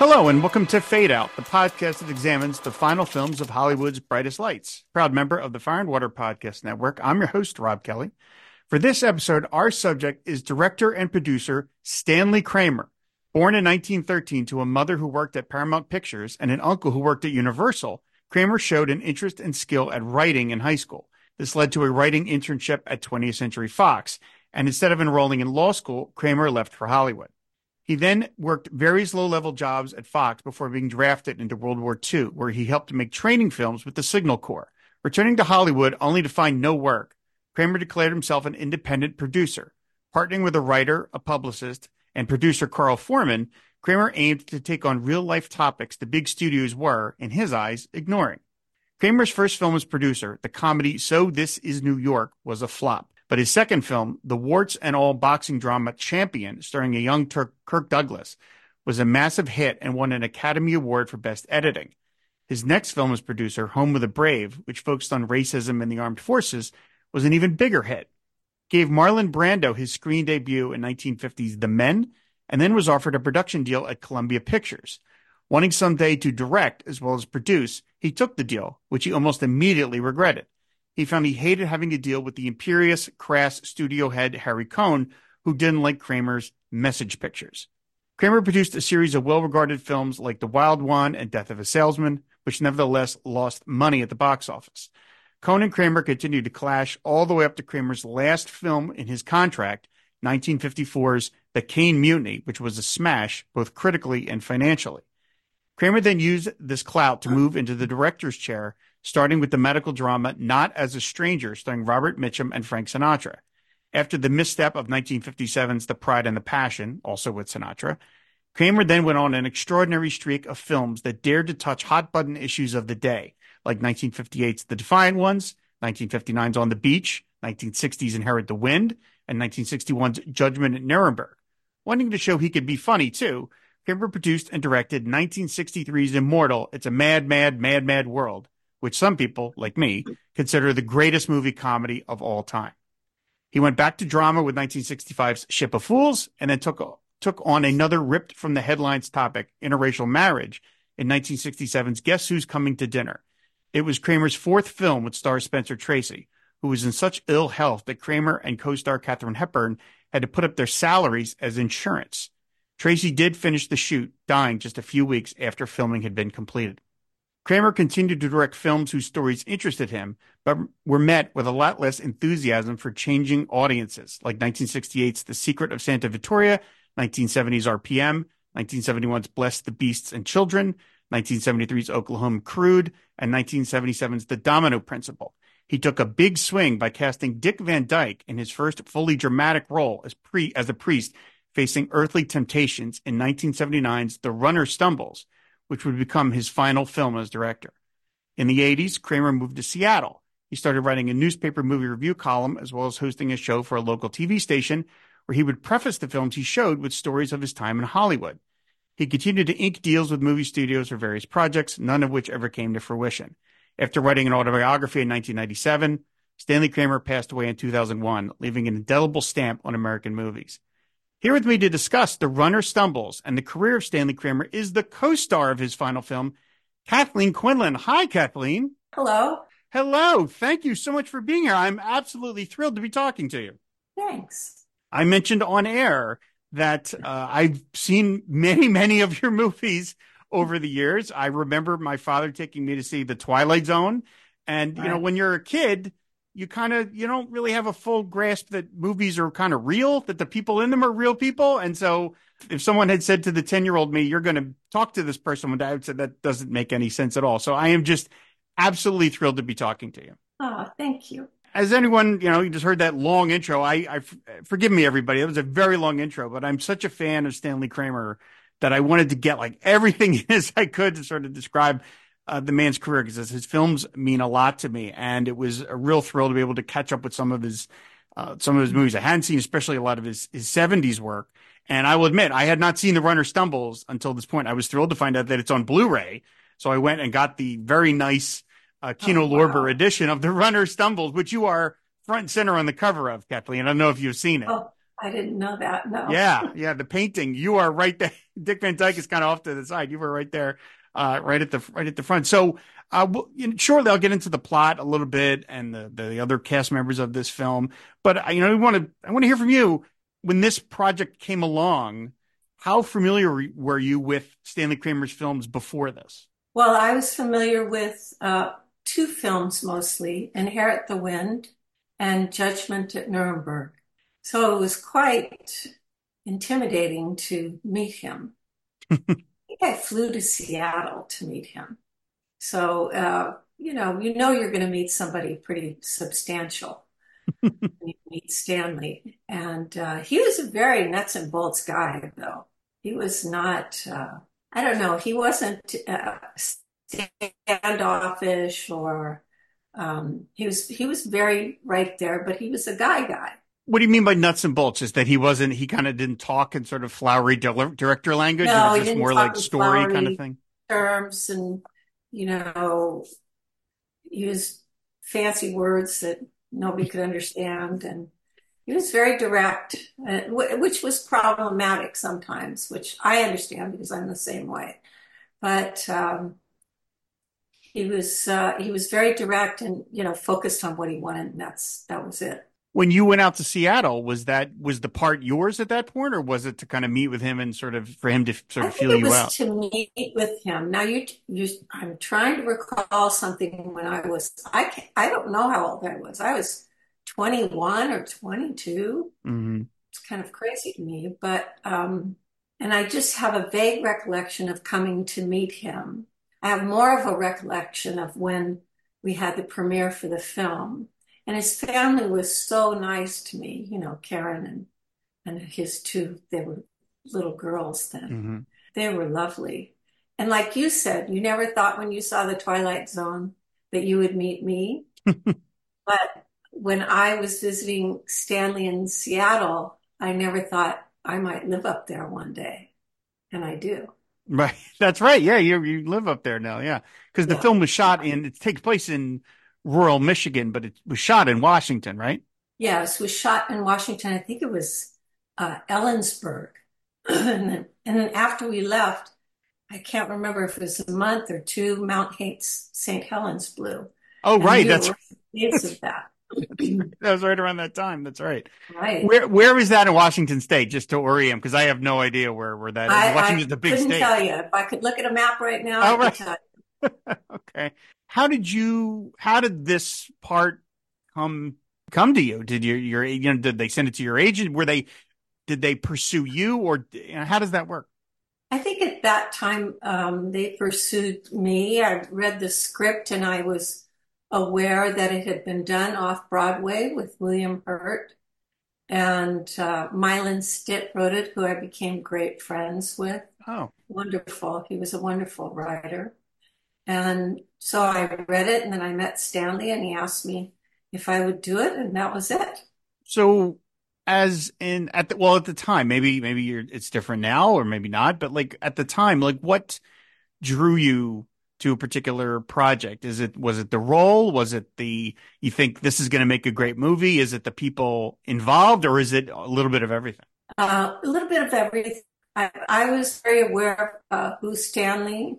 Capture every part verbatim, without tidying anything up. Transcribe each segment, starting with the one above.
Hello and welcome to Fade Out, the podcast that examines the final films of Hollywood's brightest lights. Proud member of the Fire and Water Podcast Network, I'm your host, Rob Kelly. For this episode, our subject is director and producer Stanley Kramer. Born in nineteen thirteen to a mother who worked at Paramount Pictures and an uncle who worked at Universal, Kramer showed an interest and skill at writing in high school. This led to a writing internship at twentieth Century Fox, and instead of enrolling in law school, Kramer left for Hollywood. He then worked various low-level jobs at Fox before being drafted into World War Two, where he helped to make training films with the Signal Corps. Returning to Hollywood only to find no work, Kramer declared himself an independent producer. Partnering with a writer, a publicist, and producer Carl Foreman, Kramer aimed to take on real-life topics the big studios were, in his eyes, ignoring. Kramer's first film as producer, the comedy So This Is New York, was a flop. But his second film, the warts and all boxing drama Champion, starring a young Turk, Kirk Douglas, was a massive hit and won an Academy Award for Best Editing. His next film as producer, Home of the Brave, which focused on racism in the armed forces, was an even bigger hit. Gave Marlon Brando his screen debut in nineteen fifty's The Men, and then was offered a production deal at Columbia Pictures. Wanting someday to direct as well as produce, he took the deal, which he almost immediately regretted. He found he hated having to deal with the imperious, crass studio head Harry Cohn, who didn't like Kramer's message pictures. Kramer produced a series of well-regarded films like The Wild One and Death of a Salesman, which nevertheless lost money at the box office. Cohn and Kramer continued to clash all the way up to Kramer's last film in his contract, nineteen fifty-four's The Caine Mutiny, which was a smash both critically and financially. Kramer then used this clout to move into the director's chair, starting with the medical drama Not as a Stranger, starring Robert Mitchum and Frank Sinatra. After the misstep of nineteen fifty-seven's The Pride and the Passion, also with Sinatra, Kramer then went on an extraordinary streak of films that dared to touch hot-button issues of the day, like nineteen fifty-eight's The Defiant Ones, nineteen fifty-nine's On the Beach, nineteen sixty's Inherit the Wind, and nineteen sixty-one's Judgment at Nuremberg. Wanting to show he could be funny, too, Kramer produced and directed nineteen sixty-three's Immortal, It's a Mad, Mad, Mad, Mad World, which some people, like me, consider the greatest movie comedy of all time. He went back to drama with nineteen sixty-five's Ship of Fools, and then took, took on another ripped from the headlines topic, interracial marriage, in nineteen sixty-seven's Guess Who's Coming to Dinner. It was Kramer's fourth film with star Spencer Tracy, who was in such ill health that Kramer and co-star Katharine Hepburn had to put up their salaries as insurance. Tracy did finish the shoot, dying just a few weeks after filming had been completed. Kramer continued to direct films whose stories interested him, but were met with a lot less enthusiasm for changing audiences, like nineteen sixty-eight's The Secret of Santa Victoria, nineteen seventy's R P M, nineteen seventy-one's Bless the Beasts and Children, nineteen seventy-three's Oklahoma Crude, and nineteen seventy-seven's The Domino Principle. He took a big swing by casting Dick Van Dyke in his first fully dramatic role as, pre- as a priest facing earthly temptations in nineteen seventy-nine's The Runner Stumbles, which would become his final film as director. In the eighties, Kramer moved to Seattle. He started writing a newspaper movie review column as well as hosting a show for a local T V station where he would preface the films he showed with stories of his time in Hollywood. He continued to ink deals with movie studios for various projects, none of which ever came to fruition. After writing an autobiography in nineteen ninety-seven, Stanley Kramer passed away in two thousand one, leaving an indelible stamp on American movies. Here with me to discuss The Runner Stumbles and the career of Stanley Kramer is the co-star of his final film, Kathleen Quinlan. Hi, Kathleen. Hello. Hello. Thank you so much for being here. I'm absolutely thrilled to be talking to you. Thanks. I mentioned on air that uh, I've seen many, many of your movies over the years. I remember my father taking me to see The Twilight Zone. And, you know, when you're a kid, you kind of, you don't really have a full grasp that movies are kind of real, that the people in them are real people. And so if someone had said to the ten-year-old me, you're going to talk to this person one day, I would say that doesn't make any sense at all. So I am just absolutely thrilled to be talking to you. Oh, thank you. As anyone, you know, you just heard that long intro. I, I forgive me, everybody. It was a very long intro, but I'm such a fan of Stanley Kramer that I wanted to get like everything in as I could to sort of describe Uh, the man's career, because his films mean a lot to me, and it was a real thrill to be able to catch up with some of his uh, some of his movies I hadn't seen, especially a lot of his his seventies work. And I will admit, I had not seen The Runner Stumbles until this point. I was thrilled to find out that it's on Blu-ray, so I went and got the very nice uh, Kino Oh, Lorber wow. edition of The Runner Stumbles, which you are front and center on the cover of, Kathleen. I don't know if you've seen it. Oh, I didn't know that. No. Yeah, yeah, the painting. You are right there. Dick Van Dyke is kind of off to the side. You were right there, uh, right at the right at the front. So, uh, we'll, you know, shortly I'll get into the plot a little bit and the the other cast members of this film. But uh, you know, I want to I want to hear from you. When this project came along, how familiar were you with Stanley Kramer's films before this? Well, I was familiar with uh, two films mostly, Inherit the Wind and Judgment at Nuremberg. So it was quite intimidating to meet him. I think I flew to Seattle to meet him. So, uh, you know, you know you're going to meet somebody pretty substantial when you meet Stanley. And uh, he was a very nuts and bolts guy, though. He was not, uh, I don't know, he wasn't uh, standoffish or um, he was he was very right there, but he was a guy guy. What do you mean by nuts and bolts? Is that he wasn't, he kind of didn't talk in sort of flowery di- director language? It No, was he just didn't more like talk in story kind of flowery thing? terms and, you know, use fancy words that nobody could understand. And he was very direct, uh, which was problematic sometimes, which I understand because I'm the same way. But um, he was uh, he was very direct and, you know, focused on what he wanted, and that's that was it. When you went out to Seattle, was that, was the part yours at that point, or was it to kind of meet with him and sort of, for him to sort I of think feel it you was out? to meet with him. Now you, you, I'm trying to recall something when I was, I can't, I don't know how old I was. I was twenty-one or twenty-two. Hmm. It's kind of crazy to me, but, um, and I just have a vague recollection of coming to meet him. I have more of a recollection of when we had the premiere for the film. And his family was so nice to me, you know, Karen and, and his two, they were little girls then. Hmm. They were lovely. And like you said, you never thought when you saw The Twilight Zone that you would meet me. But when I was visiting Stanley in Seattle, I never thought I might live up there one day. And I do. Right. That's right. Yeah. You, you live up there now. Yeah. Because the Yeah. film was shot in, it takes place in rural Michigan, but it was shot in Washington, right? Yes, it was shot in Washington. I think it was uh, Ellensburg. and, then, and then after we left, I can't remember if it was a month or two, Mount Hates, Saint Helens blew. Oh, And right. we That's were waves of that. that was right around that time. That's right. Right. Where where is that in Washington State? Just to orient, because I have no idea where where that is. I, I Washington's a big couldn't state. tell you. If I could look at a map right now, I Oh, could right. tell Okay. How did you? How did this part come come to you? Did your your you know did they send it to your agent? Were they did they pursue you, or you know, how does that work? I think at that time, um, they pursued me. I read the script and I was aware that it had been done off Broadway with William Hurt. And uh, Mylan Stitt wrote it, who I became great friends with. Oh, Wonderful. He was a wonderful writer. And so I read it and then I met Stanley and he asked me if I would do it, and that was it. so as in at the well at the time, maybe maybe you're it's different now, or maybe not, but like at the time, like what drew you to a particular project? Is it was it the role? Was it the you think this is going to make a great movie? Is it the people involved, or is it a little bit of everything? Uh, a little bit of everything. I, I was very aware of uh, who Stanley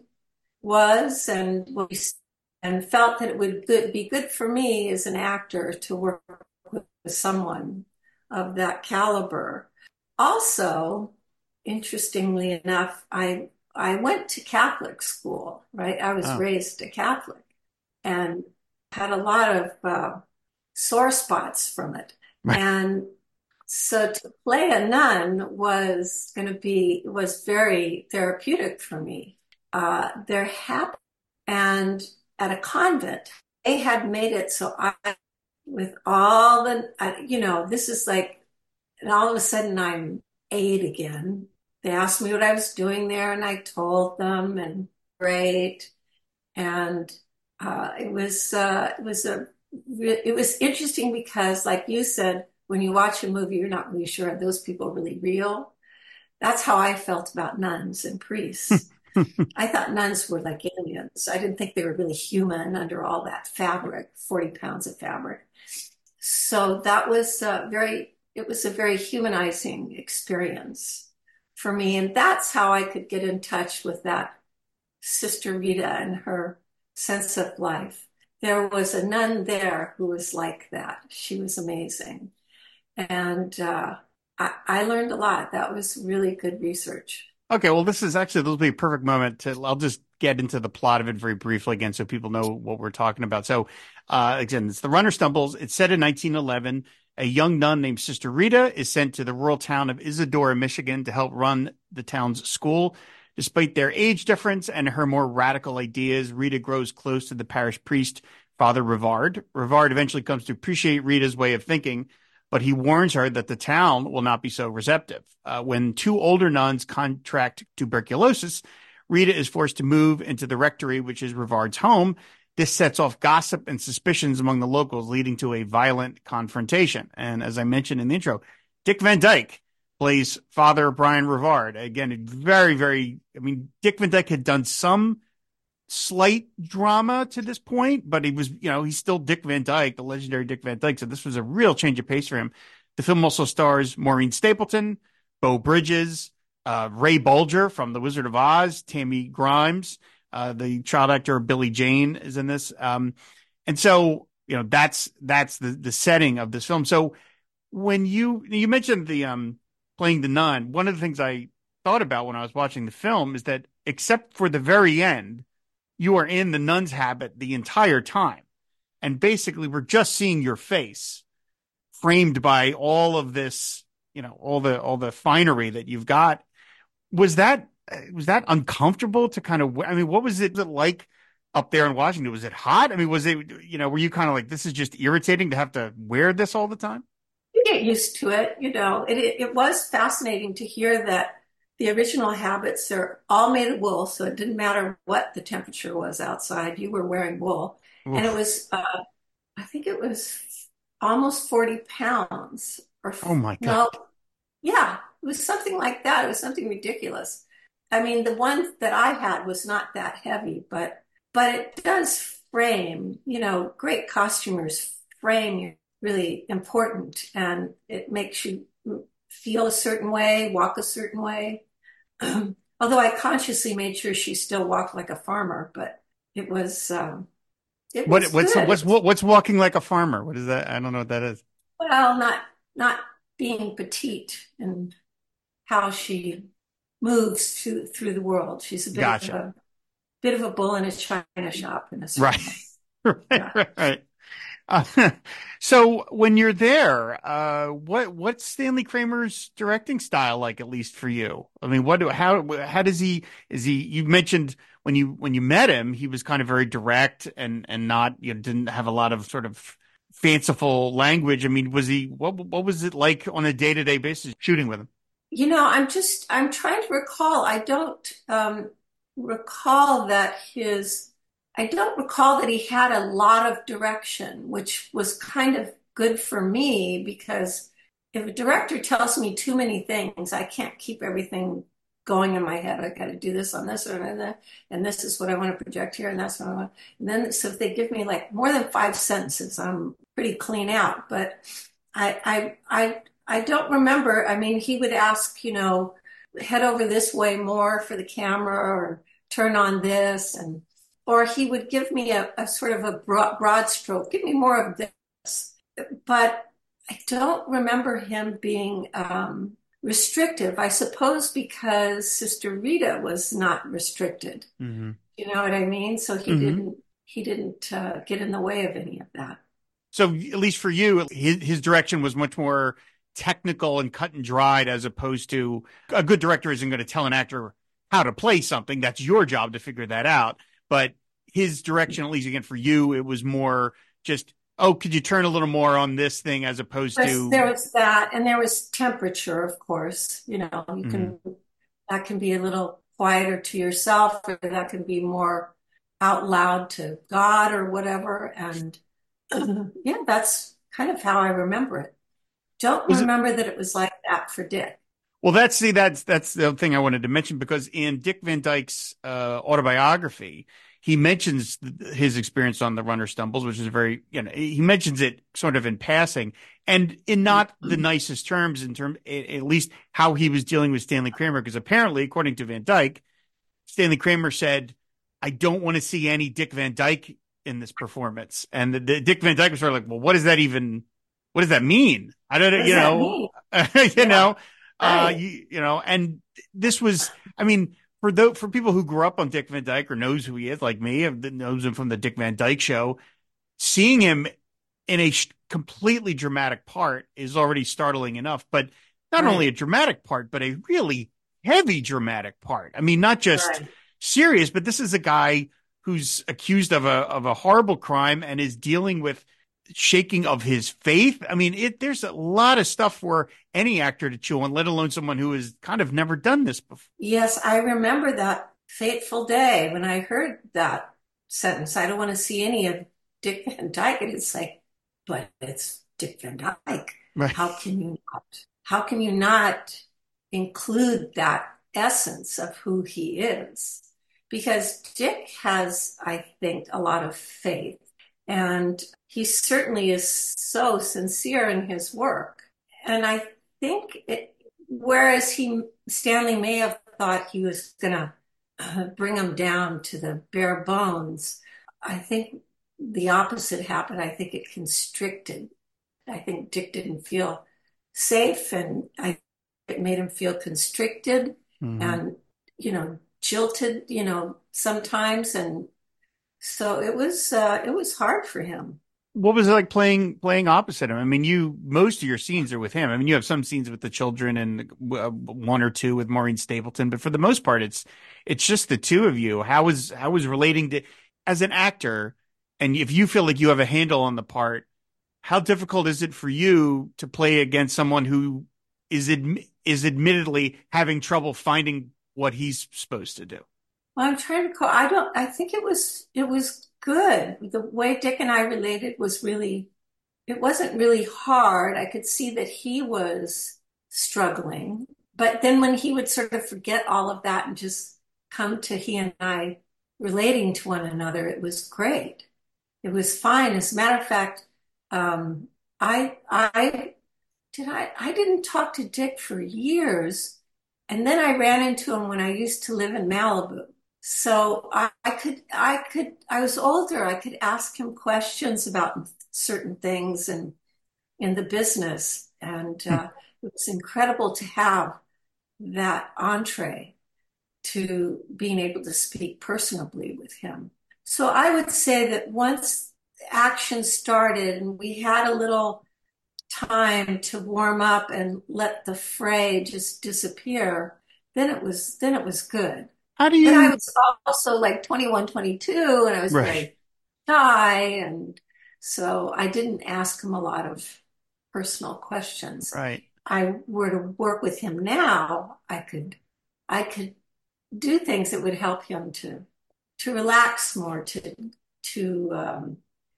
was and what he, and felt that it would good, be good for me as an actor to work with someone of that caliber. Also, interestingly enough, I I went to Catholic school, right? I was Oh, raised a Catholic and had a lot of uh, sore spots from it. right. And so to play a nun was going to be, was very therapeutic for me. Uh, there happened, and at a convent, they had made it so I, with all the, uh, you know, this is like, and all of a sudden I'm eight again. They asked me what I was doing there, and I told them, and great. And uh, it was uh, it was a it was interesting because, like you said, when you watch a movie, you're not really sure are those people really real. That's how I felt about nuns and priests. I thought nuns were like aliens. I didn't think they were really human under all that fabric, forty pounds of fabric. So that was uh, very it was a very humanizing experience for me. And that's how I could get in touch with that Sister Rita and her sense of life. There was a nun there who was like that. She was amazing. And uh, I, I learned a lot. That was really good research. Okay, well, this is actually, this will be a perfect moment to, I'll just get into the plot of it very briefly again so people know what we're talking about. So, uh, again, it's The Runner Stumbles. It's set in nineteen eleven. A young nun named Sister Rita is sent to the rural town of Isadora, Michigan to help run the town's school. Despite their age difference and her more radical ideas, Rita grows close to the parish priest, Father Rivard. Rivard eventually comes to appreciate Rita's way of thinking, but he warns her that the town will not be so receptive. Uh, when two older nuns contract tuberculosis, Rita is forced to move into the rectory, which is Rivard's home. This sets off gossip and suspicions among the locals, leading to a violent confrontation. And as I mentioned in the intro, Dick Van Dyke plays Father Brian Rivard. Again, very, very, I mean, Dick Van Dyke had done some slight drama to this point, but he was, you know, he's still Dick Van Dyke, the legendary Dick Van Dyke. So this was a real change of pace for him. The film also stars Maureen Stapleton, Beau Bridges, uh, Ray Bolger from The Wizard of Oz, Tammy Grimes, uh, the child actor Billy Jane is in this. Um, and so, you know, that's, that's the, the setting of this film. So when you, you mentioned the, um, playing the nun, one of the things I thought about when I was watching the film is that except for the very end, you are in the nun's habit the entire time. And basically we're just seeing your face framed by all of this, you know, all the, all the finery that you've got. Was that, was that uncomfortable to kind of, I mean, what was it like up there in Washington? Was it hot? I mean, was it, you know, were you kind of like, this is just irritating to have to wear this all the time? You get used to it, you know. It, it, it was fascinating to hear that the original habits are all made of wool, so it didn't matter what the temperature was outside, you were wearing wool. And it Oof. was, uh, I think it was almost forty pounds or Oh my God. no, yeah, it was something like that. It was something ridiculous. I mean, the one that I had was not that heavy, but but it does frame, you know, great costumers frame you really important, and it makes you feel a certain way, walk a certain way. Although I consciously made sure she still walked like a farmer, but it was um, it What, was what's, good. It what's, was, what's walking like a farmer? What is that? I don't know what that is. well, not not being petite and how she moves through through the world. She's a bit of Gotcha. a bit of a bull in a china shop in a Right. certain way. Right. Yeah. Right. Right. Uh, so when you're there, uh, what what's Stanley Kramer's directing style like, at least for you? I mean, what do how how does he is he? You mentioned when you when you met him, he was kind of very direct and and not, you know, didn't have a lot of sort of fanciful language. I mean, was he what what was it like on a day to day basis shooting with him? You know, I'm just I'm trying to recall. I don't um, recall that his I don't recall that he had a lot of direction, which was kind of good for me because if a director tells me too many things, I can't keep everything going in my head. I got to do this on this or that, and this is what I want to project here, and that's what I want. And then, so if they give me like more than five sentences, I'm pretty clean out. But I, I, I, I don't remember. I mean, he would ask, you know, head over this way more for the camera, or turn on this, and or he would give me a, a sort of a broad, broad stroke, give me more of this. But I don't remember him being um, restrictive, I suppose because Sister Rita was not restricted. Hmm. You know what I mean? So he Hmm. didn't he didn't uh, get in the way of any of that. So at least for you, his his direction was much more technical and cut and dried, as opposed to a good director isn't going to tell an actor how to play something. That's your job to figure that out. But his direction, at least again for you, it was more just, oh, could you turn a little more on this thing, as opposed Yes, to. there was that, and there was temperature, of course. You know, you Mhm. can that can be a little quieter to yourself, or that can be more out loud to God or whatever. And yeah, that's kind of how I remember it. Don't Was it? remember that it was like that for Dick. Well, that's see, that's that's the thing I wanted to mention, because in Dick Van Dyke's uh, autobiography, he mentions his experience on the runner stumbles, which is very, you know, he mentions it sort of in passing and in not the nicest terms in term, at least how he was dealing with Stanley Kramer. Because apparently, according to Van Dyke, Stanley Kramer said, I don't want to see any Dick Van Dyke in this performance. And the, the Dick Van Dyke was sort of like, well, what does that even, what does that mean? I don't know, you know, you yeah. know, right. uh, you, you know, and this was, I mean, for the, for people who grew up on Dick Van Dyke or knows who he is, like me, knows him from the Dick Van Dyke Show, seeing him in a sh- completely dramatic part is already startling enough, but not right. only a dramatic part, but a really heavy dramatic part. I mean, not just right. serious, but this is a guy who's accused of a of a horrible crime and is dealing with shaking of his faith. I mean, it there's a lot of stuff for any actor to chew on, let alone someone who has kind of never done this before. Yes, I remember that fateful day when I heard that sentence. I don't want to see any of Dick Van Dyke. And it's like, but it's Dick Van Dyke. Right. How can you not? How can you not include that essence of who he is? Because Dick has, I think, a lot of faith, and he certainly is so sincere in his work. And I think it, whereas he, Stanley may have thought he was going to uh, bring him down to the bare bones, I think the opposite happened. I think it constricted. I think Dick didn't feel safe, and I it made him feel constricted mm-hmm. and, you know, jilted, you know, sometimes. And so it was, uh, it was hard for him. What was it like playing, playing opposite him? I mean, you, most of your scenes are with him. I mean, you have some scenes with the children and uh, one or two with Maureen Stapleton, but for the most part, it's, it's just the two of you. How was, how was relating to, as an actor, and if you feel like you have a handle on the part, how difficult is it for you to play against someone who is, admi- is admittedly having trouble finding what he's supposed to do? Well, I'm trying to call, I don't, I think it was, it was good. The way Dick and I related was really, it wasn't really hard. I could see that he was struggling, but then when he would sort of forget all of that and just come to he and I relating to one another, it was great. It was fine. As a matter of fact, um, I, I, did I, I didn't talk to Dick for years. And then I ran into him when I used to live in Malibu. So I, I could, I could, I was older. I could ask him questions about certain things and in the business. And uh, it was incredible to have that entree to being able to speak personably with him. So I would say that once action started and we had a little time to warm up and let the fray just disappear, then it was then it was good. How do you? And I was also like twenty-one, twenty-two, and I was right. very shy, and so I didn't ask him a lot of personal questions. Right. I were to work with him now, I could I could do things that would help him to to relax more, to to um,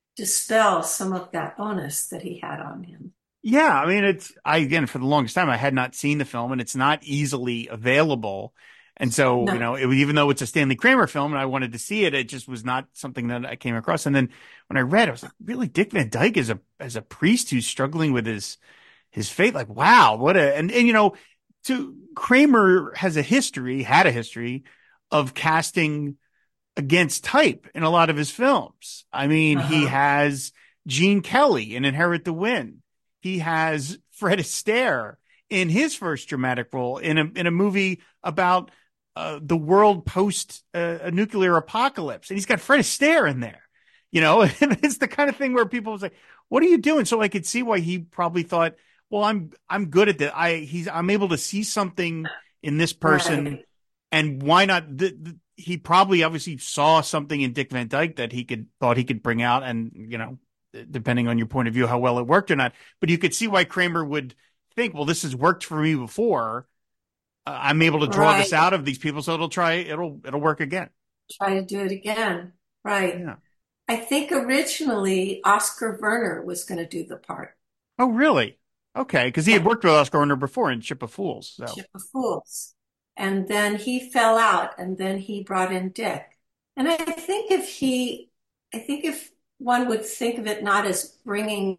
dispel some of that onus that he had on him. Yeah, I mean, it's, I, again, for the longest time, I had not seen the film and it's not easily available. And so, no. you know, it, even though it's a Stanley Kramer film and I wanted to see it, it just was not something that I came across. And then when I read, I was like, really, Dick Van Dyke is a, as a priest who's struggling with his, his faith. Like, wow, what a, and, and, you know, to Kramer has a history, had a history of casting against type in a lot of his films. I mean, uh-huh. he has Gene Kelly in Inherit the Wind. He has Fred Astaire in his first dramatic role in a in a movie about uh, the world post uh, a nuclear apocalypse, and he's got Fred Astaire in there. You know, and it's the kind of thing where people was like, "What are you doing?" So I could see why he probably thought, "Well, I'm I'm good at that. I he's I'm able to see something in this person, right. and why not?" The, the, he probably obviously saw something in Dick Van Dyke that he could thought he could bring out, and you know. Depending on your point of view, how well it worked or not. But you could see why Kramer would think, well, this has worked for me before. Uh, I'm able to draw right. this out of these people, so it'll try, it'll, it'll work again. Try to do it again. Right. Yeah. I think originally Oscar Werner was going to do the part. Oh, really? Okay. Because he had worked with Oscar Werner before in Ship of Fools. So. Ship of Fools. And then he fell out, and then he brought in Dick. And I think if he, I think if one would think of it not as bringing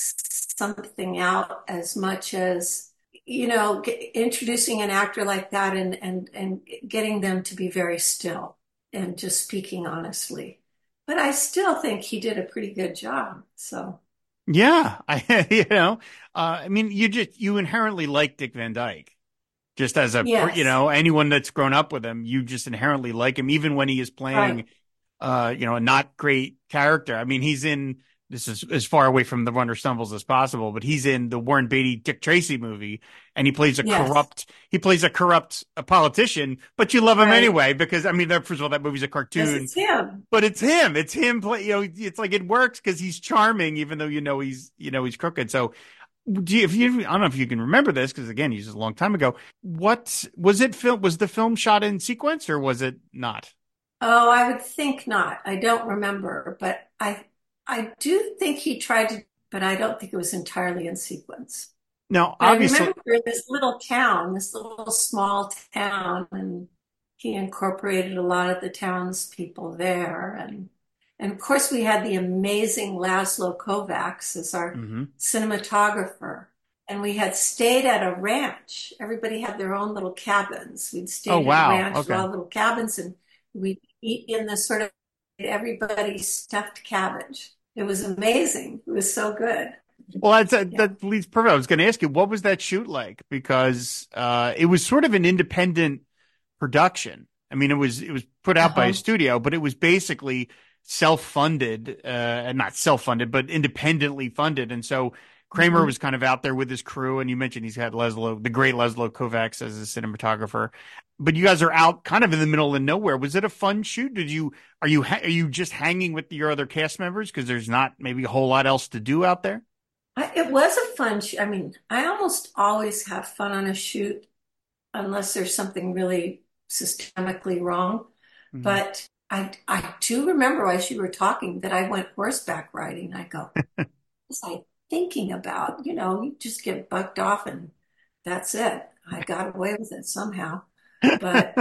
something out as much as, you know, get, introducing an actor like that and, and, and getting them to be very still and just speaking honestly. But I still think he did a pretty good job. So, Yeah, I you know, uh, I mean, you just you inherently like Dick Van Dyke. Just as a, you yes, know, anyone that's grown up with him, you just inherently like him, even when he is right. playing, uh, you know, a not great character. I mean, he's in, this is as far away from the Runner Stumbles as possible, but he's in the Warren Beatty Dick Tracy movie, and he plays a Yes, corrupt, he plays a corrupt a politician, but you love him right. anyway because, I mean, that, first of all, that movie's a Because cartoon, it's him. but it's him. It's him play, you know, it's like it works because he's charming, even though you know he's, you know, he's crooked. So do you, if you, I don't know if you can remember this because again, he's just a long time ago. What was it? Film was the film shot in sequence or was it not? Oh, I would think not. I don't remember, but I I do think he tried to, but I don't think it was entirely in sequence. Now, But I obviously, remember we're in this little town, this little small town, and he incorporated a lot of the townspeople there. And and of course we had the amazing Laszlo Kovacs as our hmm. cinematographer. And we had stayed at a ranch. Everybody had their own little cabins. We'd Oh stayed at a wow, ranch with okay. all little cabins and we'd eat in the sort of everybody's stuffed cabbage. It was amazing. It was so good. Well, that's, that Yeah. that leads perfect. I was going to ask you, what was that shoot like? Because uh, it was sort of an independent production. I mean, it was it was put out by a Uh-huh. studio, but it was basically self-funded, uh, and not self-funded, but independently funded. And so Kramer Mhm. was kind of out there with his crew, and you mentioned he's had Leslo, the great Leslo Kovacs as a cinematographer. But you guys are out kind of in the middle of nowhere. Was it a fun shoot? Did you are you are you just hanging with your other cast members because there's not maybe a whole lot else to do out there? I, it was a fun shoot. I mean, I almost always have fun on a shoot unless there's something really systemically wrong. Mm-hmm. But I I do remember as you were talking that I went horseback riding. I go, what was I thinking about? You know, you just get bucked off and that's it. I got away with it somehow. But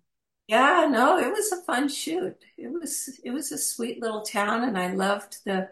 yeah, no, it was a fun shoot. It was it was a sweet little town and I loved the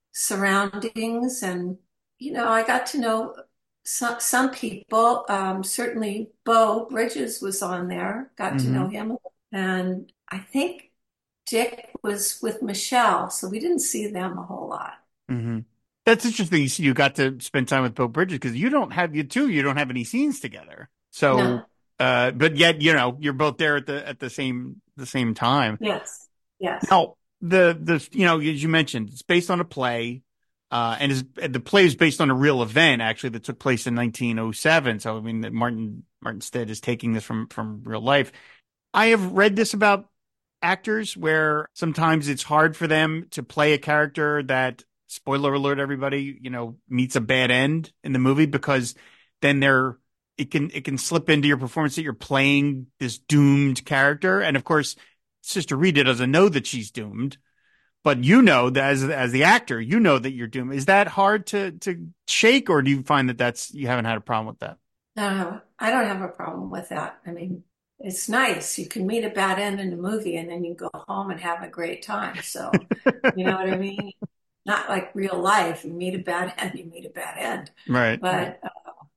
surroundings and you know, I got to know some some people. Um, certainly Beau Bridges was on there, got to Mm-hmm. know him. And I think Dick was with Michelle, so we didn't see them a whole lot. Mm-hmm. That's interesting. You see, you got to spend time with Bill Bridges because you don't have you two. You don't have any scenes together. So, No, uh, but yet you know you're both there at the at the same the same time. yes, yes. Now, the the you know as you mentioned, it's based on a play, uh, and is the play is based on a real event actually that took place in nineteen oh seven. So I mean, that Martin Martin Stead is taking this from from real life. I have read this about actors where sometimes it's hard for them to play a character that, spoiler alert, everybody, you know, meets a bad end in the movie because then they're it can it can slip into your performance that you're playing this doomed character. And of course, Sister Rita doesn't know that she's doomed, but you know that as as the actor, you know that you're doomed. Is that hard to to shake, or do you find that that's you haven't had a problem with that? No, I don't have a problem with that. I mean, it's nice. You can meet a bad end in a movie and then you go home and have a great time. So, you know what I mean? Not like real life. You meet a bad end, you meet a bad end. Right, right. But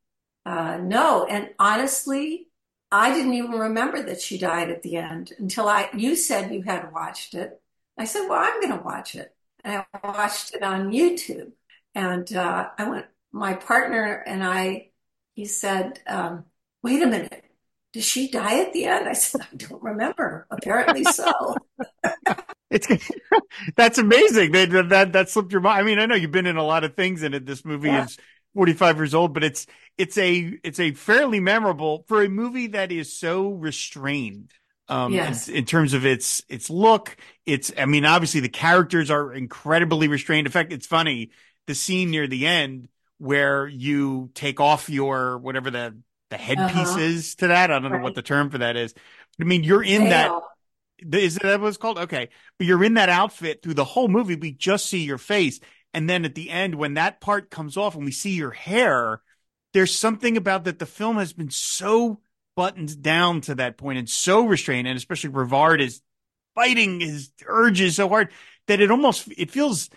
uh, no, and honestly, I didn't even remember that she died at the end until I you said you had watched it. I said, "Well, I'm going to watch it." And I watched it on YouTube. And uh, I went, my partner and I, he said, um, "Wait a minute, did she die at the end?" I said, "I don't remember. Apparently so." It's that's amazing. That that that slipped your mind. I mean, I know you've been in a lot of things, and it this movie Yeah. is forty-five years old, but it's it's a it's a fairly memorable for a movie that is so restrained. Um, in, Yes. in terms of its its look, it's I mean, obviously the characters are incredibly restrained. In fact, it's funny the scene near the end where you take off your whatever the the headpiece Uh-huh. is to that. I don't know what Right. the term for that is. I mean, you're in that Veil. is that what it's called? Okay. But you're in that outfit through the whole movie. We just see your face. And then at the end, when that part comes off and we see your hair, there's something about that the film has been so buttoned down to that point and so restrained. And especially Brevard is fighting his urges so hard that it almost, it feels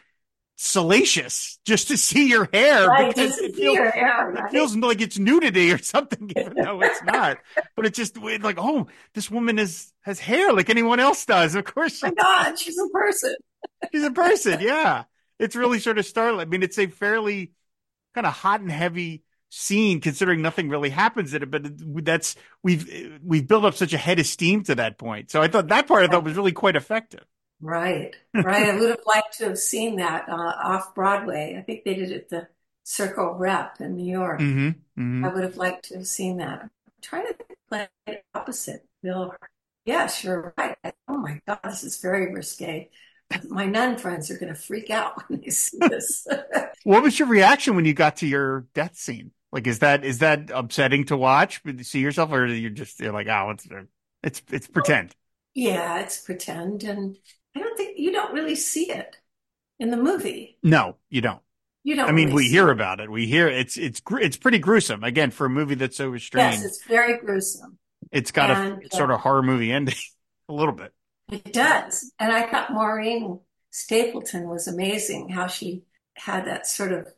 salacious just to see your hair, Right, because just to it see feels, her hair, it right? feels like it's nudity or something, even though it's not. But it's just it's like, oh, this woman is has hair like anyone else does. Of course My she God, she's a person. she's a person. Yeah. It's really sort of startling. I mean, it's a fairly kind of hot and heavy scene considering nothing really happens in it, but that's we've we've built up such a head of steam to that point. So I thought that part I thought was really quite effective. Right, right. I would have liked to have seen that uh, off Broadway. I think they did it at the Circle Rep in New York. Mm-hmm. Mm-hmm. I would have liked to have seen that. I'm trying to play it opposite, Bill. Yes, you're right. Oh my God, this is very risque. My nun friends are going to freak out when they see this. What was your reaction when you got to your death scene? Like, is that is that upsetting to watch, to see yourself, or you're just you're like, oh, it's it's it's pretend? Yeah, it's pretend, and I don't think you don't really see it in the movie. No, you don't. You I don't mean, really we see hear it. about it. We hear it's it's gr- it's pretty gruesome. Again, for a movie that's so Yes, restrained, it's very gruesome, it's got a and uh, sort of horror movie ending, a little bit. it does. And I thought Maureen Stapleton was amazing. How she had that sort of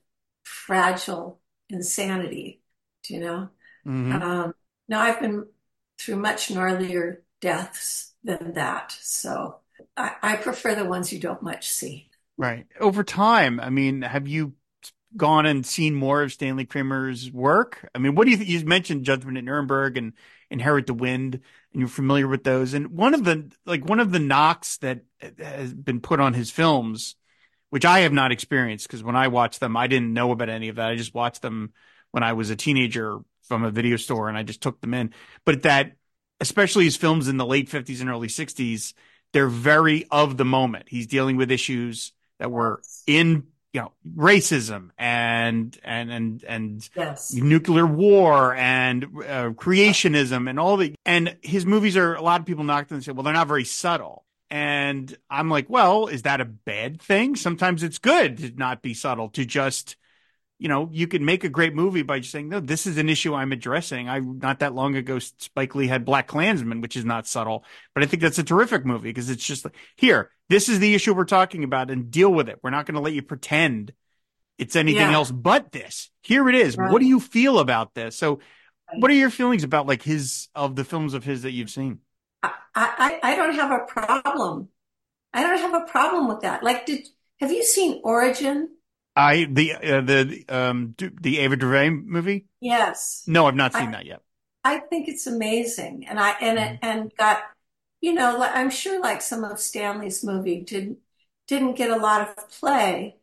fragile insanity, you know. Hmm. Um, now I've been through much gnarlier deaths than that, so I, I prefer the ones you don't much see. Right. Over time, I mean, have you gone and seen more of Stanley Kramer's work? I mean, what do you think? You mentioned Judgment at Nuremberg and Inherit the Wind, and you're familiar with those. And one of the like one of the knocks that has been put on his films, which I have not experienced, because when I watched them, I didn't know about any of that. I just watched them when I was a teenager from a video store, and I just took them in. But that, especially his films in the late fifties and early sixties, they're very of the moment. He's dealing with issues that were in, you know, racism and and and and Yes. nuclear war and uh, creationism and all the, and his movies are, a lot of people knock them and say, well, they're not very subtle. And I'm like, well, is that a bad thing? Sometimes it's good to not be subtle, to just, you know, you can make a great movie by just saying, no, this is an issue I'm addressing. I, not that long ago, Spike Lee had Black Klansman, which is not subtle, but I think that's a terrific movie because it's just like, here, this is the issue we're talking about and deal with it. We're not going to let you pretend it's anything Yeah. else but this. Here it is. Right. What do you feel about this? So Right. what are your feelings about like his, of the films of his that you've seen? I, I, I don't have a problem. I don't have a problem with that. Like, did have you seen Origin? I, the, uh, the, um, the Ava DuVernay movie? Yes. No, I've not seen I, that yet. I think it's amazing. And I, and it, Mm-hmm. and got, you know, like, I'm sure like some of Stanley's movie did, didn't get a lot of play,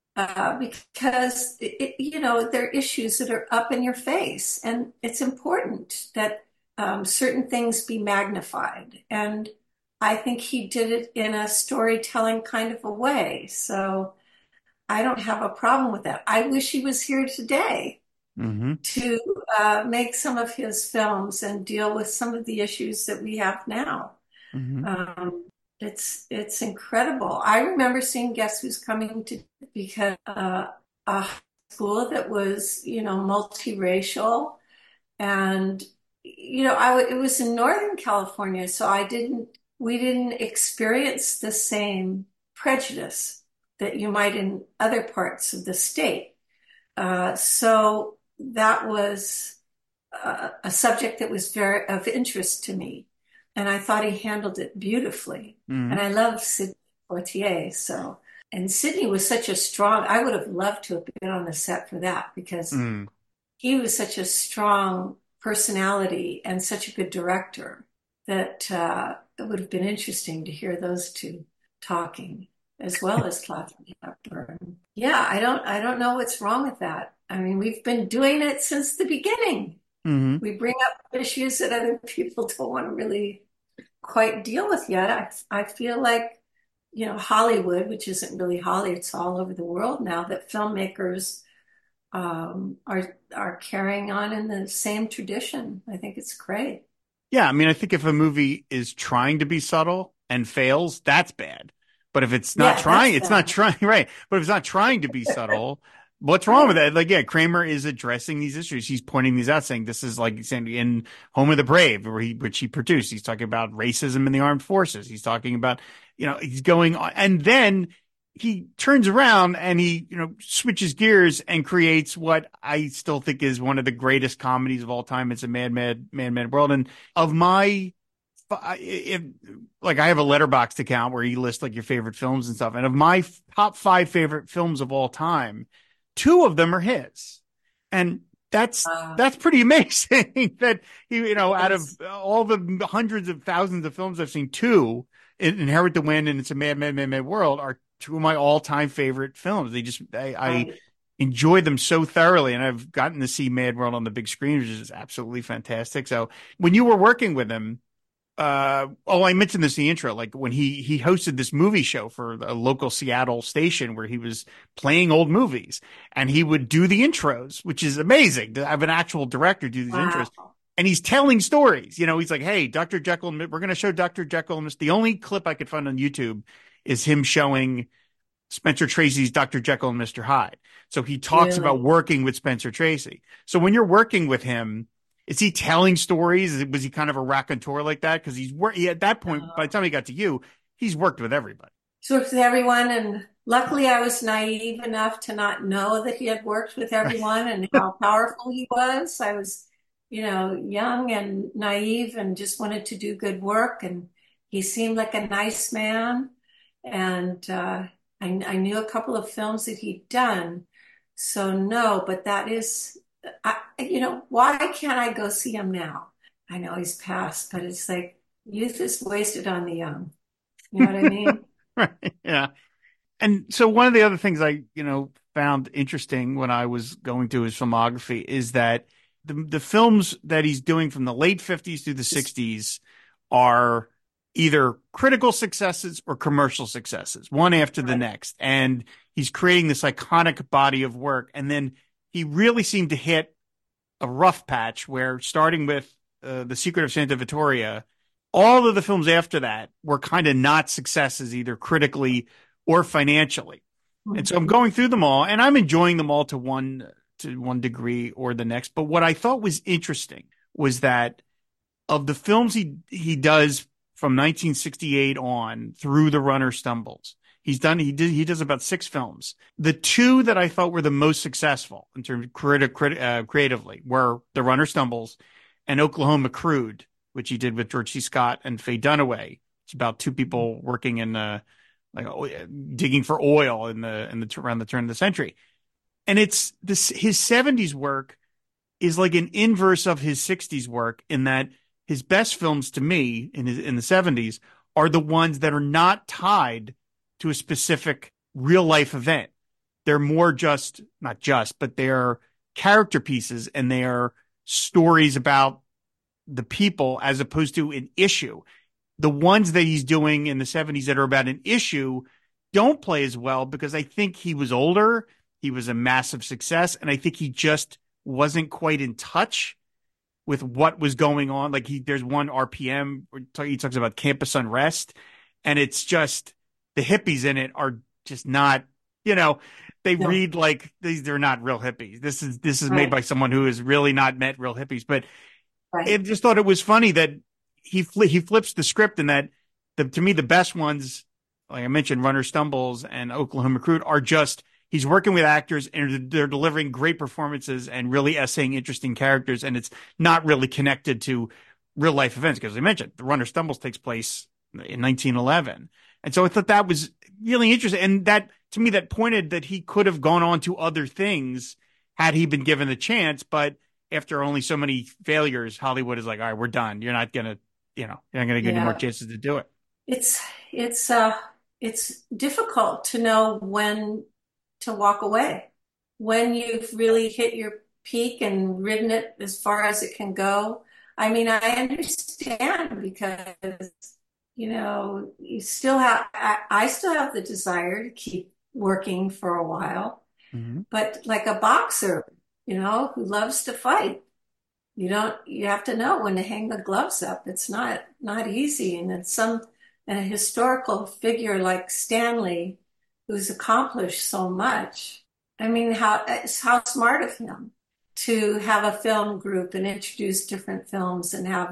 uh, because it, it, you know, there are issues that are up in your face, and it's important that um, certain things be magnified. And I think he did it in a storytelling kind of a way. So I don't have a problem with that. I wish he was here today Mm-hmm. to uh, make some of his films and deal with some of the issues that we have now. Mm-hmm. Um, it's it's incredible. I remember seeing Guess Who's Coming to, because uh, a school that was, you know, multiracial, and you know, I w- it was in Northern California, so I didn't we didn't experience the same prejudice that you might in other parts of the state. Uh, so that was uh, a subject that was very of interest to me, and I thought he handled it beautifully. Mm-hmm. And I love Sidney Poitier, so and Sidney was such a strong. I would have loved to have been on the set for that because Mm-hmm. he was such a strong personality and such a good director that uh, it would have been interesting to hear those two talking as well as Katharine Hepburn. Yeah, I don't, I don't know what's wrong with that. I mean, we've been doing it since the beginning. Mm-hmm. We bring up issues that other people don't want to really quite deal with yet. I, I feel like, you know, Hollywood, which isn't really Hollywood, it's all over the world now, that filmmakers um, are are carrying on in the same tradition. I think it's great. Yeah, I mean, I think if a movie is trying to be subtle and fails, that's bad. But if it's not Yeah, that's trying, it's not bad. trying, right? But if it's not trying to be subtle, What's wrong with Right. that? Like, yeah, Kramer is addressing these issues. He's pointing these out, saying this is like saying in Home of the Brave, where he, which he produced. He's talking about racism in the armed forces. He's talking about, you know, he's going on, and then he turns around and he, you know, switches gears and creates what I still think is one of the greatest comedies of all time. It's a Mad, Mad, Mad, Mad World. And of my, if like I have a Letterboxd account where you list like your favorite films and stuff, and of my top five favorite films of all time, two of them are his, and that's Uh, that's pretty amazing. That he, you know, out of yes. all the hundreds of thousands of films I've seen, two, Inherit the Wind and It's a Mad, Mad, Mad, Mad World, are two of my all-time favorite films. They just I, I Right. enjoy them so thoroughly, and I've gotten to see Mad World on the big screen, which is absolutely fantastic. So when you were working with him, uh oh, I mentioned this in the intro, like when he he hosted this movie show for a local Seattle station where he was playing old movies, and he would do the intros, which is amazing to have an actual director do these intros. Wow. And he's telling stories. You know, he's like, hey, Doctor Jekyll, we're going to show Doctor Jekyll and Mister The only clip I could find on YouTube is him showing Spencer Tracy's Doctor Jekyll and Mister Hyde. So he talks about Really? working with Spencer Tracy. So when you're working with him, is he telling stories? Was he kind of a raconteur like that? Because he's wor- he, at that point, by the Uh, time he got to you, he's worked with everybody. he's worked with everyone, and luckily I was naive enough to not know that he had worked with everyone and how powerful he was. I was, you know, young and naive and just wanted to do good work, and he seemed like a nice man. And uh, I, I knew a couple of films that he'd done. So no, but that is, I, you know, why can't I go see him now? I know he's passed, but it's like youth is wasted on the young. You know what I mean? Right. Yeah. And so one of the other things I, you know, found interesting when I was going through his filmography is that the the films that he's doing from the late fifties through the sixties are either critical successes or commercial successes, one after the Right. next. And he's creating this iconic body of work. And then he really seemed to hit a rough patch where, starting with uh, The Secret of Santa Vittoria, all of the films after that were kind of not successes, either critically or financially. And so I'm Mhm. going through them all, and I'm enjoying them all to one to one degree or the next. But what I thought was interesting was that of the films he he does from nineteen sixty-eight on through The Runner Stumbles, he's done he did he does about six films. The two that I thought were the most successful in terms of criti- criti- uh, creatively were The Runner Stumbles and Oklahoma Crude, which he did with George C. Scott and Faye Dunaway. It's about two people working in the like digging for oil in the in the around the turn of the century. And it's this his seventies work is like an inverse of his sixties work, in that his best films to me in his in the seventies are the ones that are not tied to a specific real life event. They're more just not just, but they're character pieces, and they are stories about the people as opposed to an issue. The ones that he's doing in the seventies that are about an issue don't play as well, because I think he was older, he was a massive success, and I think he just wasn't quite in touch with what was going on. Like he, there's one R P M where he talks about campus unrest, and it's just the hippies in it are just not, you know, they No, read like these. They're not real hippies. This is this is made right, by someone who has really not met real hippies. But I right. just thought it was funny that he fl- he flips the script, and that the to me the best ones, like I mentioned, Runner Stumbles and Oklahoma Crude, are just he's working with actors and they're delivering great performances and really essaying interesting characters, and it's not really connected to real life events, because I mentioned the Runner Stumbles takes place in nineteen eleven, and so I thought that was really interesting, and that to me that pointed that he could have gone on to other things had he been given the chance, but after only so many failures, Hollywood is like, all right, we're done. You're not gonna, you know, you're not gonna get any more Yeah. chances to do it. It's it's uh it's difficult to know when to walk away. When you've really hit your peak and ridden it as far as it can go. I mean, I understand because, you know, you still have I, I still have the desire to keep working for a while, Mm-hmm. but like a boxer, you know, who loves to fight. You don't, you have to know when to hang the gloves up. It's not not easy. And it's some a historical figure like Stanley, who's accomplished so much. I mean, how it's how smart of him to have a film group and introduce different films and have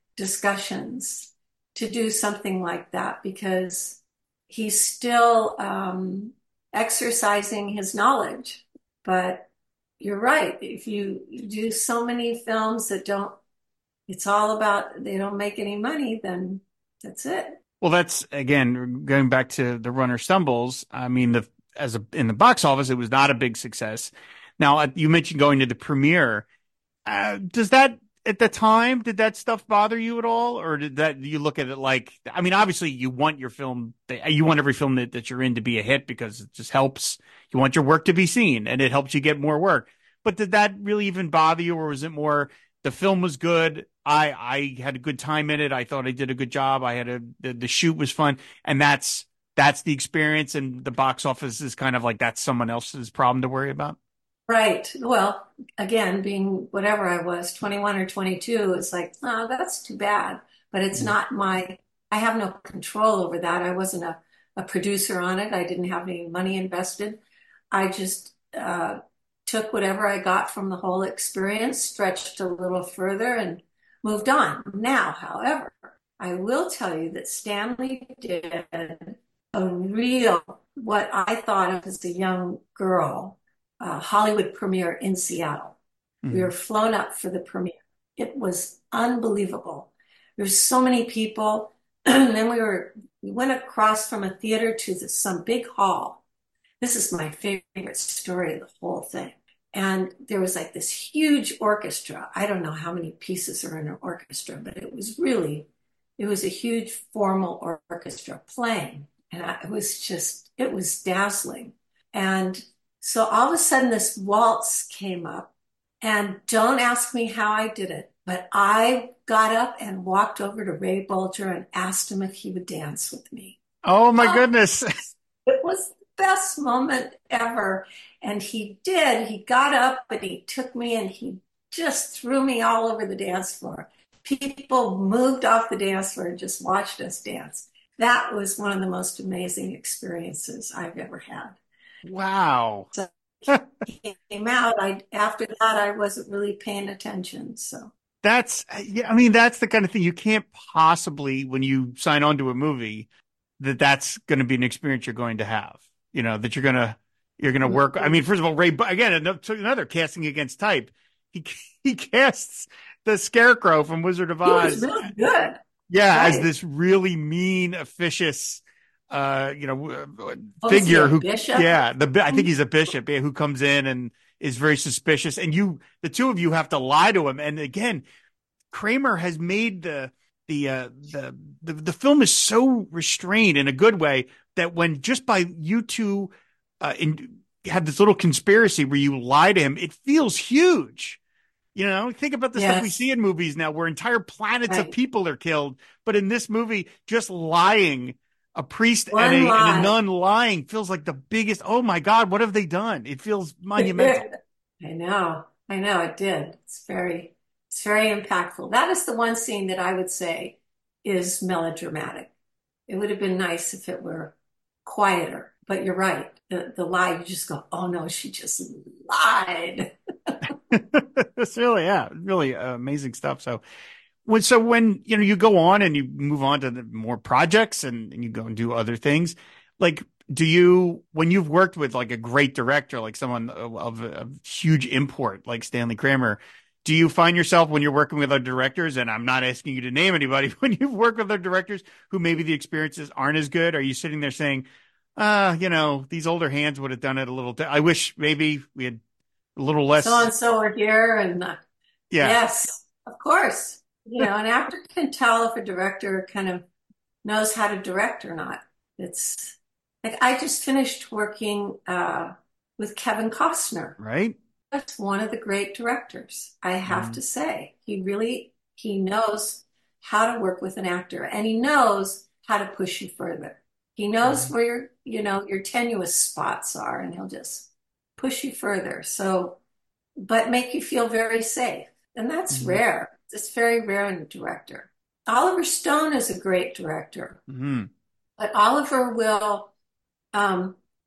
discussions to do something like that because he's still um, exercising his knowledge. But you're right. If you do so many films that don't, it's all about they don't make any money, then that's it. Well, that's again going back to The Runner Stumbles. I mean, the as a in the box office, it was not a big success. Now, uh, you mentioned going to the premiere. Uh, does that at the time did that stuff bother you at all, or did that you look at it like? I mean, obviously, you want your film, you want every film that, that you're in to be a hit because it just helps. You want your work to be seen, and it helps you get more work. But did that really even bother you, or was it more the film was good? I I had a good time in it. I thought I did a good job. I had a the, the shoot was fun, and that's that's the experience. And the box office is kind of like that's someone else's problem to worry about. Right. Well, again, being whatever I was, twenty-one or twenty-two, it's like, oh, that's too bad. But it's Mm. not my, I have no control over that. I wasn't a, a producer on it. I didn't have any money invested. I just uh, took whatever I got from the whole experience, stretched a little further, and moved on. Now, however, I will tell you that Stanley did a real, what I thought of as a young girl uh, Hollywood premiere in Seattle. We were Mm. flown up for the premiere. It was unbelievable. There's so many people. And then we were we went across from a theater to the, some big hall. This is my favorite story of the whole thing. And there was like this huge orchestra. I don't know how many pieces are in an orchestra, but it was really, it was a huge formal or- orchestra playing. And I, it was just, it was dazzling. And so all of a sudden this waltz came up and don't ask me how I did it, but I got up and walked over to Ray Bolger and asked him if he would dance with me. Oh my Oh, goodness. it was the best moment ever. And he did. He got up and he took me and he just threw me all over the dance floor. People moved off the dance floor and just watched us dance. That was one of the most amazing experiences I've ever had. Wow. So he came out. I after that I wasn't really paying attention. So That's, yeah, I mean, that's the kind of thing you can't possibly, when you sign on to a movie, that that's going to be an experience you're going to have, you know, that you're going to, you're going to work. I mean, first of all, Ray, again, another casting against type. He, he casts the Scarecrow from Wizard of he was Oz. really good. Yeah. As Right. this really mean, officious, uh, you know, uh, Oh, is he figure a who, bishop? yeah, the, I think he's a bishop, yeah, who comes in and is very suspicious. And you, the two of you have to lie to him. And again, Kramer has made the the uh, the the the film is so restrained in a good way that when just by you two uh, in, have this little conspiracy where you lie to him, it feels huge. You know, think about the stuff we Yes. see in movies now where entire planets of Right. people are killed, but in this movie, just lying, a priest and One a and a lie. nun lying feels like the biggest. Oh my God, what have they done? It feels monumental. I know. I know it did. It's very, it's very impactful. That is the one scene that I would say is melodramatic. It would have been nice if it were quieter, but you're right. The, the lie, you just go, oh no, she just lied. It's really, yeah, really uh, amazing stuff. So when so when you know you go on and you move on to the more projects and, and you go and do other things, like do you when you've worked with like a great director, like someone of, of, of huge import like Stanley Kramer, do you find yourself when you're working with other directors, and I'm not asking you to name anybody, when you've worked with other directors who maybe the experiences aren't as good, are you sitting there saying, uh, you know, these older hands would have done it a little, di- I wish maybe we had a little So less. and so are here, and uh, Yeah. yes, of course. You know, an actor can tell if a director kind of knows how to direct or not. It's like I just finished working uh, with Kevin Costner. Right. That's one of the great directors, I have Mm. to say. He really he knows how to work with an actor, and he knows how to push you further. He knows Right. where your, you know, your tenuous spots are, and he'll just push you further. So, but make you feel very safe. And that's Mm-hmm. rare. It's very rare in a director. Oliver Stone is a great director, Mm-hmm. but Oliver will, um,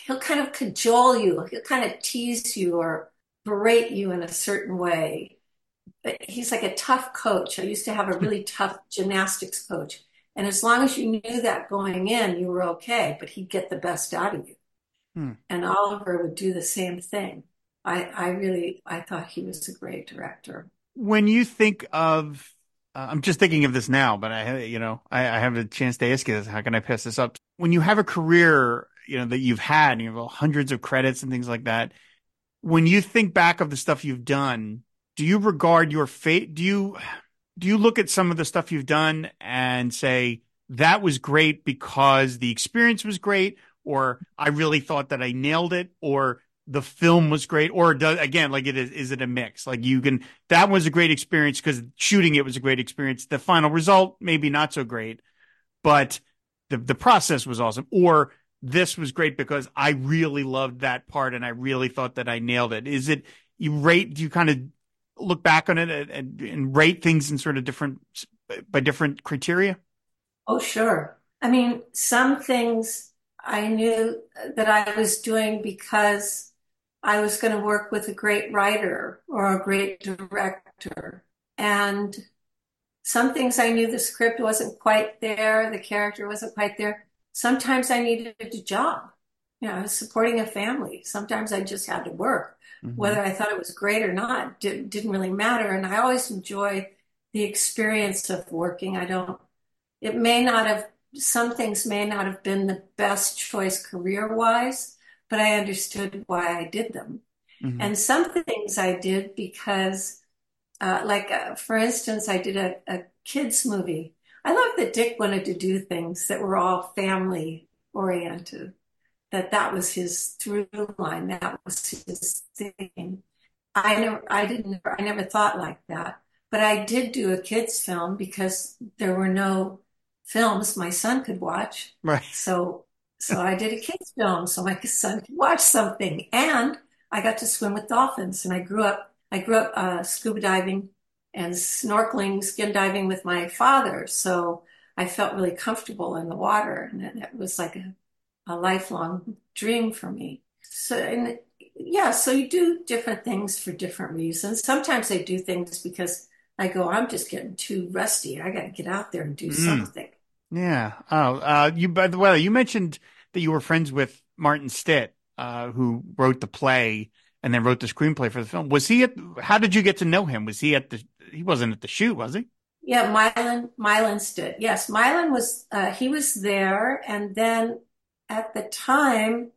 he'll kind of cajole you. He'll kind of tease you or berate you in a certain way. But he's like a tough coach. I used to have a really tough gymnastics coach. And as long as you knew that going in, you were okay, but he'd get the best out of you. Hmm. And Oliver would do the same thing. I, I really, I thought he was a great director. When you think of, uh, I'm just thinking of this now, but I, you know, I, I have a chance to ask you this. How can I pass this up? When you have a career, you know, that you've had, and you have hundreds of credits and things like that, when you think back of the stuff you've done, do you regard your fate? Do you, do you look at some of the stuff you've done and say, that was great because the experience was great, or I really thought that I nailed it, or the film was great, or does, again, like it is, is it a mix? Like you can, that was a great experience because shooting it was a great experience. The final result, maybe not so great, but the, the process was awesome. Or this was great because I really loved that part and I really thought that I nailed it. Is it, you rate, do you kind of look back on it and, and, and rate things in sort of different, by different criteria? Oh, sure. I mean, some things I knew that I was doing because I was going to work with a great writer or a great director. And some things I knew the script wasn't quite there, the character wasn't quite there. Sometimes I needed a job. You know, I was supporting a family. Sometimes I just had to work. Mm-hmm. Whether I thought it was great or not did, didn't really matter. And I always enjoy the experience of working. I don't, it may not have, some things may not have been the best choice career-wise, but I understood why I did them. Mm-hmm. And some things I did because, uh, like, uh, for instance, I did a, a kids movie. I love that Dick wanted to do things that were all family oriented, that that was his through line, that was his thing. I never, I didn't, I never thought like that. But I did do a kids film because there were no films my son could watch. Right. So, so I did a kids film so my son could watch something. And I got to swim with dolphins. And I grew up, I grew up uh, scuba diving and snorkeling, skin diving with my father. So I felt really comfortable in the water. And it, it was like a, a lifelong dream for me. So, and yeah, so you do different things for different reasons. Sometimes I do things because I go, I'm just getting too rusty. I got to get out there and do mm. something. Yeah. Oh, uh, you, by the way, you mentioned that you were friends with Martin Stitt, uh, who wrote the play and then wrote the screenplay for the film. Was he at, how did you get to know him? Was he at the, he wasn't at the shoot, was he? Yeah, Mylan, Mylan Stitt. Yes, Mylan was, uh, he was there. And then at the time,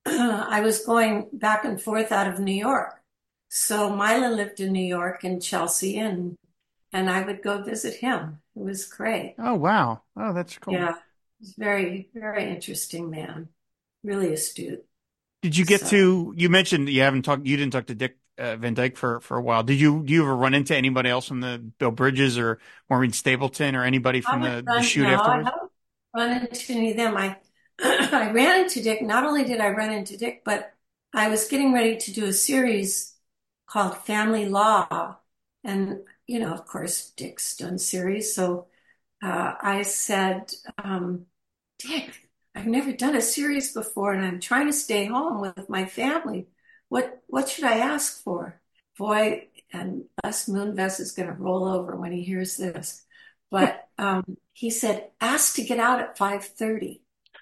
I was going back and forth out of New York. So Mylan lived in New York in Chelsea, and and I would go visit him. It was great. Oh, wow. Oh, that's cool. Yeah, he's very, very interesting man. Really astute. Did you get so. to, you mentioned you haven't talked, you didn't talk to Dick uh, Van Dyke for, for a while. Did you, do you ever run into anybody else from the Bill Bridges or Maureen Stapleton or anybody from the, run, the shoot no, afterwards? I haven't run into any of them. I, I ran into Dick. Not only did I run into Dick, but I was getting ready to do a series called Family Law. And, you know, of course, Dick's done series. So uh, I said, um, Dick, I've never done a series before and I'm trying to stay home with my family. What what should I ask for? Boy, and Les Moonves is going to roll over when he hears this. But um, he said, ask to get out at five thirty.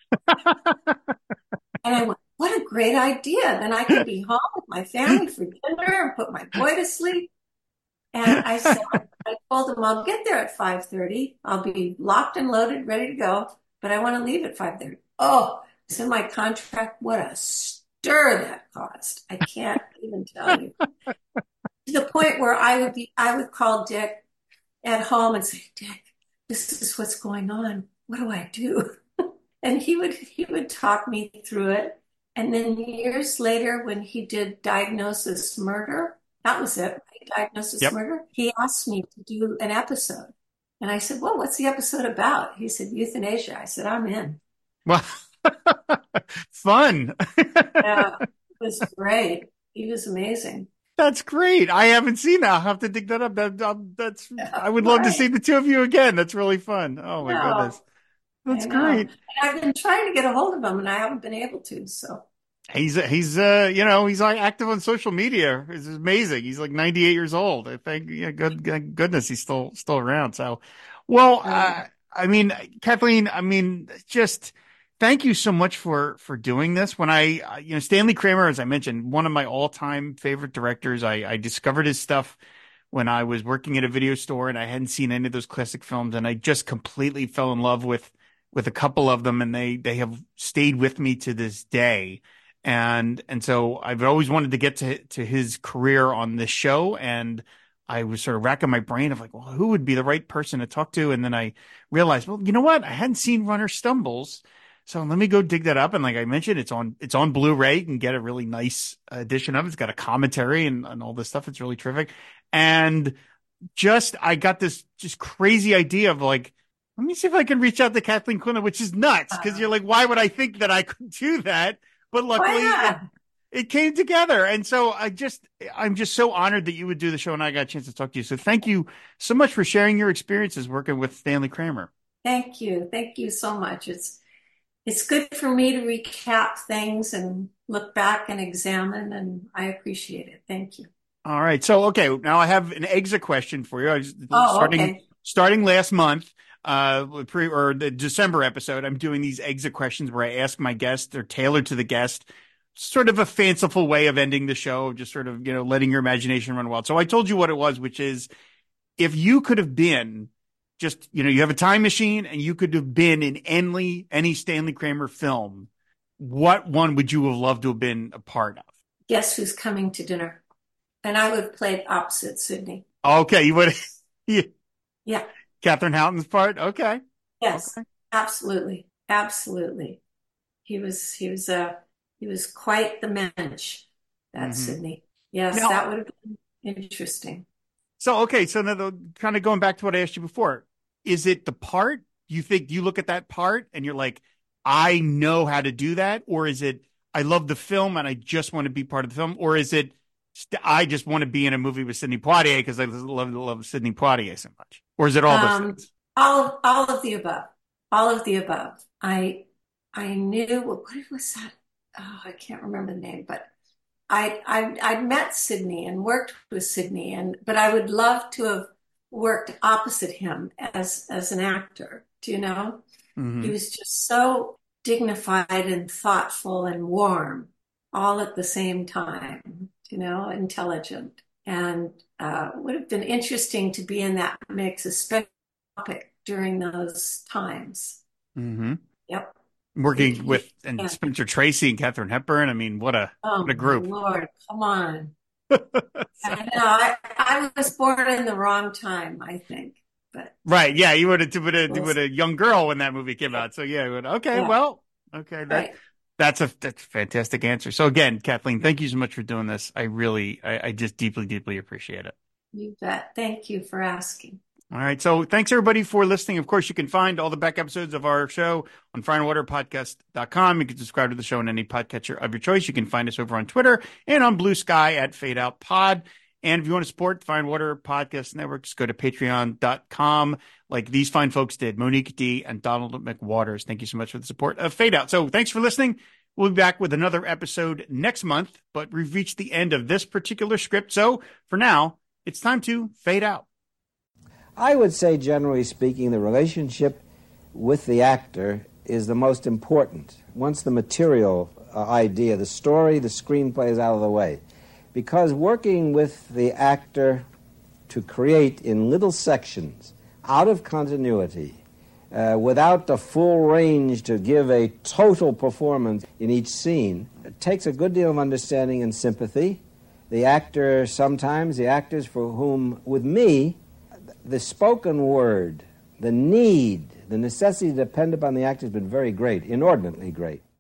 And I went, what a great idea. Then I can be home with my family for dinner and put my boy to sleep. And I said, I told him I'll get there at five thirty. I'll be locked and loaded, ready to go, but I want to leave at five thirty. Oh, it's in my contract. What a stir that caused. I can't even tell you. To the point where I would be, I would call Dick at home and say, Dick, this is what's going on. What do I do? And he would he would talk me through it. And then years later, when he did Diagnosis Murder, that was it, right? Diagnosis yep. Murder, he asked me to do an episode. And I said, well, what's the episode about? He said, euthanasia. I said, I'm in. Well, fun. Yeah, it was great. He was amazing. That's great. I haven't seen that. I'll have to dig that up. That, um, that's. Yeah, I would love right. to see the two of you again. That's really fun. Oh my no. goodness. That's great. And I've been trying to get a hold of him and I haven't been able to, so. He's he's uh you know he's like active on social media. It's amazing. He's like ninety-eight years old. I think yeah, good, good goodness, he's still still around. So, well, uh, I mean, Kathleen, I mean, just thank you so much for for doing this. When I uh, you know Stanley Kramer, as I mentioned, one of my all time favorite directors. I I discovered his stuff when I was working at a video store, and I hadn't seen any of those classic films, and I just completely fell in love with with a couple of them, and they they have stayed with me to this day. And and so I've always wanted to get to to his career on this show, and I was sort of racking my brain of like, well, who would be the right person to talk to? And then I realized, well, you know what? I hadn't seen Runner Stumbles, so let me go dig that up. And like I mentioned, it's on it's on Blu-ray. You can get a really nice edition of it. It's got a commentary and, and all this stuff. It's really terrific. And just I got this just crazy idea of like, let me see if I can reach out to Kathleen Quinlan, which is nuts because you're like, why would I think that I could do that? But luckily, it, it came together. And so I just, I'm just so honored that you would do the show and I got a chance to talk to you. So thank you so much for sharing your experiences working with Stanley Kramer. Thank you. Thank you so much. It's, it's good for me to recap things and look back and examine, and I appreciate it. Thank you. All right. So, okay. Now I have an exit question for you. I was oh, starting, okay. starting last month. Uh, pre or the December episode, I'm doing these exit questions where I ask my guests. They're tailored to the guest, sort of a fanciful way of ending the show, just sort of, you know, letting your imagination run wild. So I told you what it was, which is if you could have been just, you know, you have a time machine and you could have been in any, any Stanley Kramer film, what one would you have loved to have been a part of? Guess Who's Coming to Dinner? And I would have played opposite Sidney. Okay. You would. yeah. Yeah. Catherine Houghton's part? Okay. Yes, okay. absolutely. Absolutely. He was, he was, uh, he was quite the mensch, that mm-hmm. Sidney. Yes, now, that would have been interesting. So, okay. So now the, kind of going back to what I asked you before, is it the part you think you look at that part and you're like, I know how to do that? Or is it, I love the film and I just want to be part of the film? Or is it, I just want to be in a movie with Sidney Poitier because I love love Sidney Poitier so much? Or is it all um, the things? All of, all of the above. All of the above. I I knew what was that? Oh, I can't remember the name, but I I I met Sidney and worked with Sidney, and but I would love to have worked opposite him as as an actor. Do you know? Mm-hmm. He was just so dignified and thoughtful and warm, all at the same time. You know, intelligent, and uh, would have been interesting to be in that mix, especially during those times. Mm-hmm. Yep. Working it, with and yeah. Spencer Tracy and Katharine Hepburn. I mean, what a oh, what a group! Lord, come on. I know. I, I was born in the wrong time, I think. But right, yeah, you would have with a with a young girl when that movie came out. So yeah, would, okay, yeah. well, okay, that. Right. That's a that's a fantastic answer. So again, Kathleen, thank you so much for doing this. I really, I, I just deeply, deeply appreciate it. You bet. Thank you for asking. All right. So thanks everybody for listening. Of course, you can find all the back episodes of our show on fire and water podcast dot com. You can subscribe to the show on any podcatcher of your choice. You can find us over on Twitter and on Blue Sky at Fade Out Pod. And if you want to support the Fire and Water Podcast Network, just go to patreon dot com like these fine folks did, Monique D. and Donald McWaters. Thank you so much for the support of Fade Out. So thanks for listening. We'll be back with another episode next month, but we've reached the end of this particular script. So for now, it's time to fade out. I would say, generally speaking, the relationship with the actor is the most important. Once the material uh, idea, the story, the screenplay is out of the way. Because working with the actor to create in little sections, out of continuity, Uh, without the full range to give a total performance in each scene, it takes a good deal of understanding and sympathy. The actor, sometimes, the actors for whom, with me, the spoken word, the need, the necessity to depend upon the actor has been very great, inordinately great.